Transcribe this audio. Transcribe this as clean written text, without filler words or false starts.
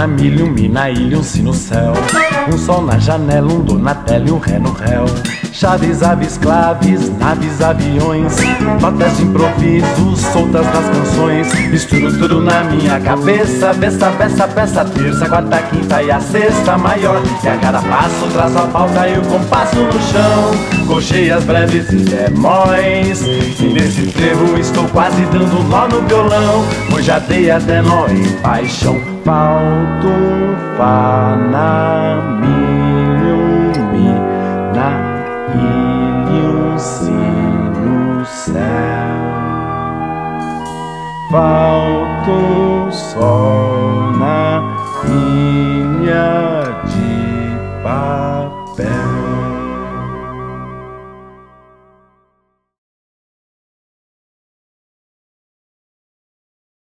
na milha, um mi na ilha, um si no céu. Um sol na janela, um do na tela e um ré no réu. Chaves, aves, claves, naves, aviões, notas de improviso soltas nas canções. Misturo tudo na minha cabeça, peça, peça, peça, terça, quarta, quinta e a sexta maior. E a cada passo traço a pauta e o compasso no chão, colchei as breves e bemóis. E nesse trevo estou quase dando um nó no violão, pois já dei até nó em paixão. Falta um fá na milha, um mi na ilha, um si no céu. Falta um sol